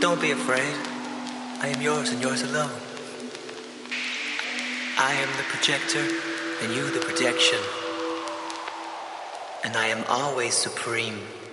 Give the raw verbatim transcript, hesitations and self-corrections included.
Don't be afraid. I am yours and yours alone. I am the projector and you the projection. And I am always supreme.